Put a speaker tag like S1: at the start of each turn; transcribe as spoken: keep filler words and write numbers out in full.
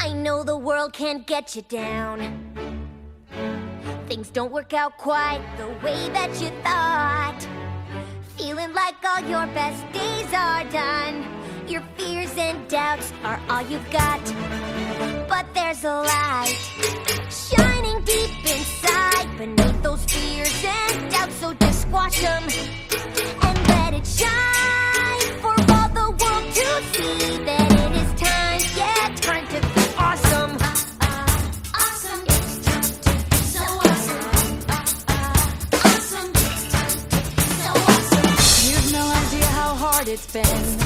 S1: I know the world can't get you down. Things don't work out quite the way that you thought. Feeling like all your best days are done. Your fears and doubts are all you've got. But there's a light shining deep inside beneath those fears and doubts, so just squash them and let it shine for all the world to see that it is time, yeah, time to be awesome.
S2: Awesome. It's time to be so awesome. Awesome. It's time to be so awesome.
S3: You've no idea how hard it's been